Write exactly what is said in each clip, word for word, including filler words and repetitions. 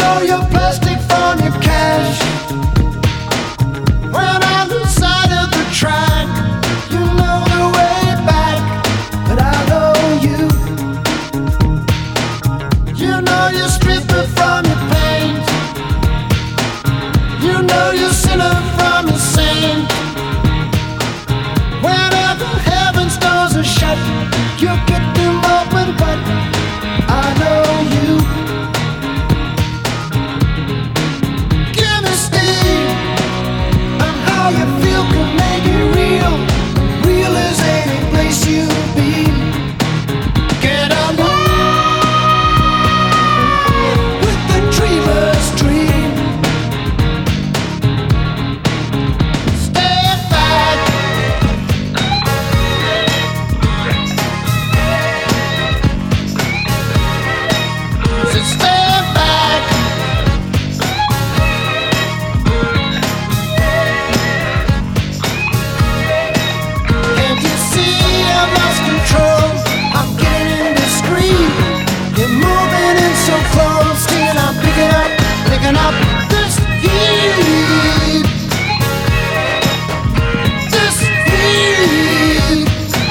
know you're plastic from your cash. When on the side of the track, you know the way back, but I know you. You know you're stripping from your pain. You know you're sinner from your saint. Whenever heaven's doors are shut, you get them open, but I know you. Give me steam, and how you feel can make it real. Real as any place you've been. Get alive with the dreamer's dream. Step back. So step back. Can't you see I've lost control? I'm getting indiscreet. You're moving in so close, and I'm picking up, picking up this heat. This heat.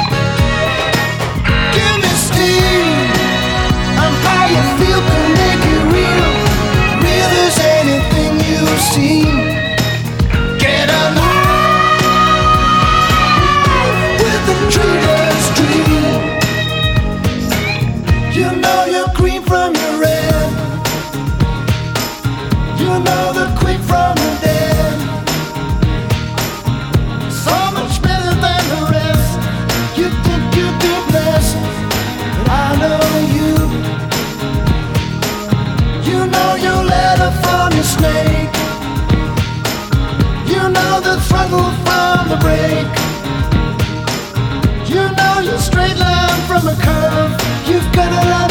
Give me steam. I'm how you feel can make it real. Real as anything you've seen. Get alive with the dreamer's dream. You know you're green from your red. You know the quick from the dead. So much better than the rest. You think you've been blessed, but I know you. You know your letter from your snake. You know the throttle from the brake. You know your straight line from a curve. You've got a lot